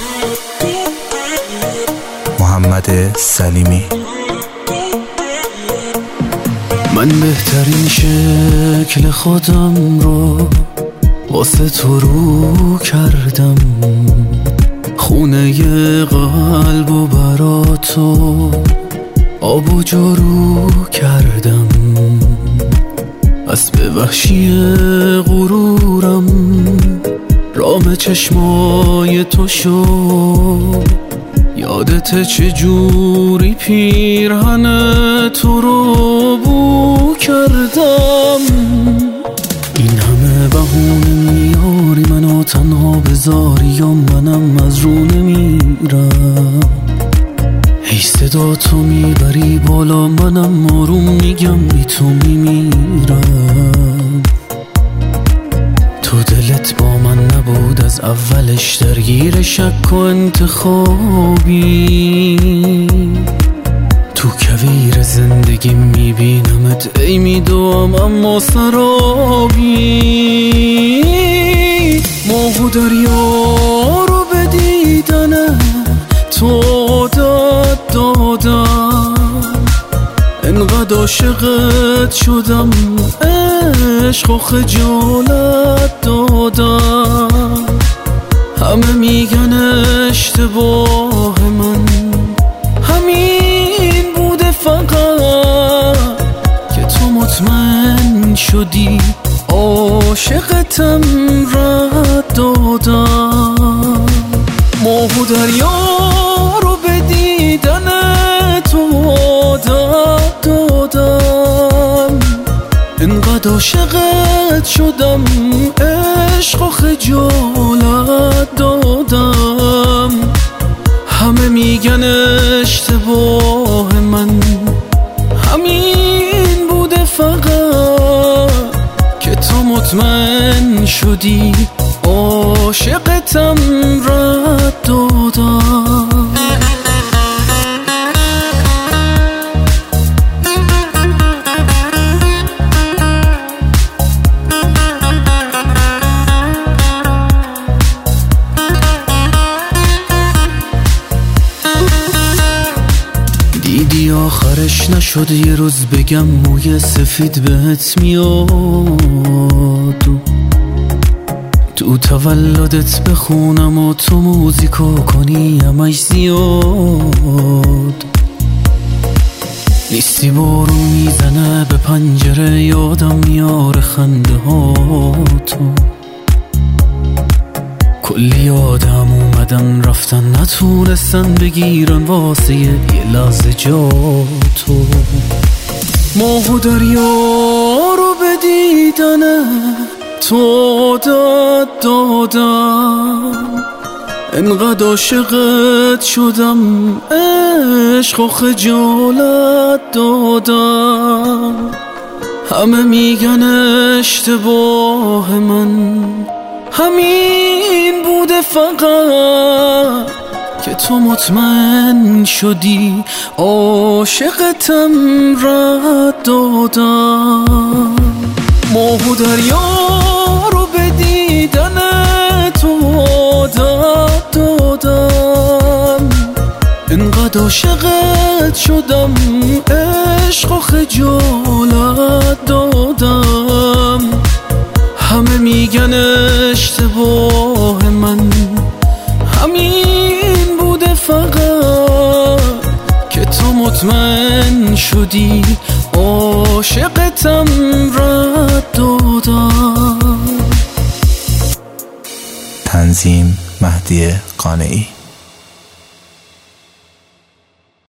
محمد سلیمی. من بهترین شکل خودم رو واسه تو رو کردم، خونه قلب و برا تو آب و جارو کردم. اسب وحشی غرورم رام چشمای تو شو، یادت چجوری پیرهن تو رو بو کردم. این همه بهونه میاری منو تنها بذاری یا منم از رو نمیرم. هی صدا تو میبری بالا منم آروم میگم بی تو میمیرم. تو دلت با من نبود از اولش، درگیر شک و انتخابی. تو کویر زندگی میبینمت ای میدوام اما سرابی. ماه و دریا رو به دیدن تو دادم، انقدر عاشقت شدم عشق و خجالت دادم. همه میگن اشتباه من همین بوده، فقط که تو مطمئن شدی عاشقتم رد دادم. ماه و دریا رو به دیدن تو دادم، انقدر عاشقت شدم عشق و خجالت دادم. همه میگن اشتباه من همین بوده، فقط که تو مطمئن شدی عاشقتم رد دادم. دیدی آخرش نشد یه روز بگم موی سفید بهت میاد، تو تولدت بخونم و تو موزیکو کنی همش زیاد. نیستی بارون میزنه به پنجره، یادم میاره خنده ها تو. کلی آدم اومدن رفتن نتونستن بگیرن واسه یه لحظه جا تو. ماه و دریا رو به دیدن تو دادم، انقدر عاشقت شدم عشق و خجالت دادم. همه میگن اشتباه من همین بوده، فقط که تو مطمئن شدی عاشقتم رد دادم. ماه و دریا رو به دیدن تو دادم، انقدر عاشقت شدم عشق و خجالت دادم. همه میگن اشتباه من همین بوده، فقط که تو مطمئن شدی عاشقتم رد دادم. تنظیم مهدی قانعی.